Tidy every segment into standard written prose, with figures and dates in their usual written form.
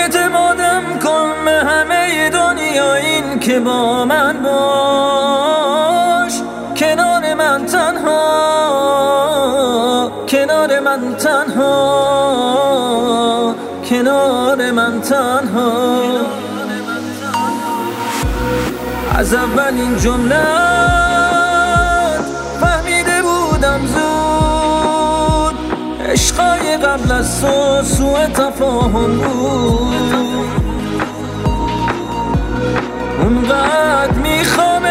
اعتمادم کن به همه دنیا، این که با من باش، کنار من تنها، کنار من تنها، کنار من تنها. از اولین جمله فهمیده بودم زود، عشقای قبل از تو سوء تفاهم بود. اونقدر میخوامت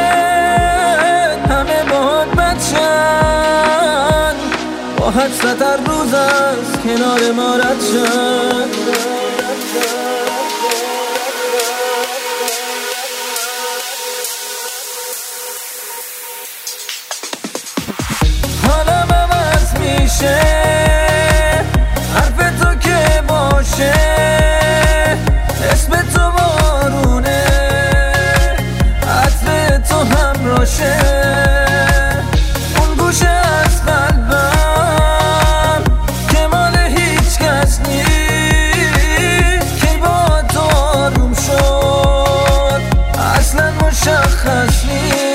همه باهات بچن، با حسرت هر روز از کنار ما رد شد. حالم عوض میشه، حرف تو که باشه، اسم تو بارونه، عطر تو همراشه. اون گوشه از قلبم که مال هیچ کس نیست، که با تو آروم شد اصلا مشخص نیست.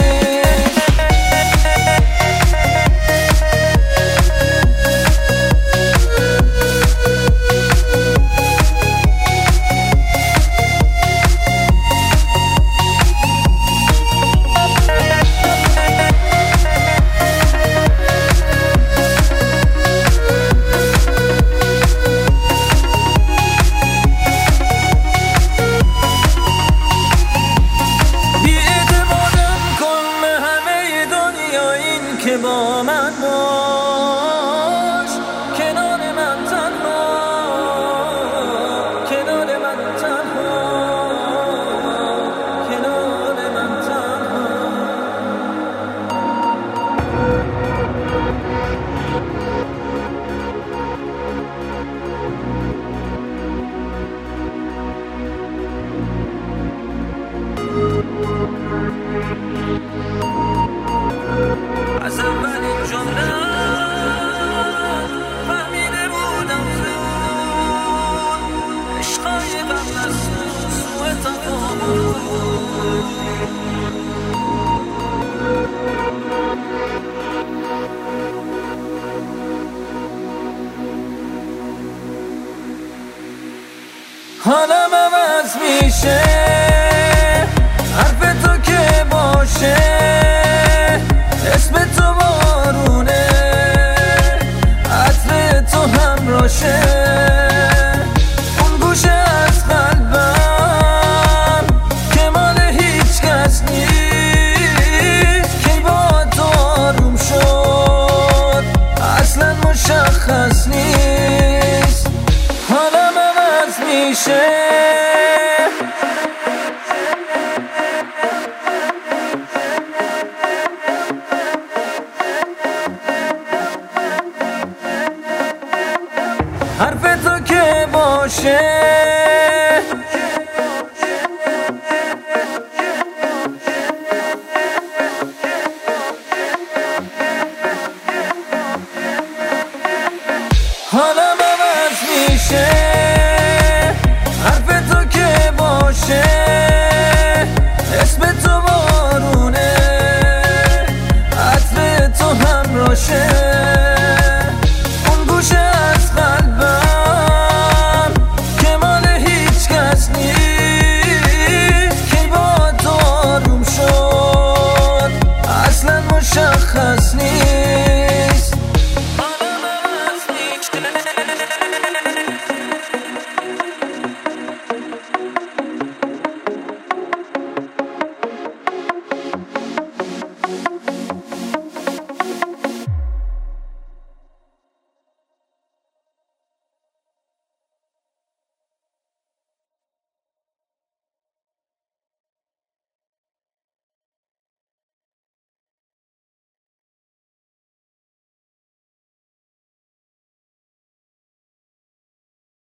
که با من باش، کنار من تنها، کنار من تنها، کنار من تنها. از اولین جمله فهمیده بودم زود، عشقای قبل از سوء تفاهم بود. حالم عوض میشه، حرف تو که باشه، اسم تو بارونه، عطر تو همراشه. اون گوشه از قلبم که مال هیچ کس نیست، که با تو آروم شد اصلا مشخص نیست. حالم عوض میشه، حرف تو که باشه، حالم عوض میشه، حرف تو که باشه، اسم تو بارونه، عطر تو همراشه.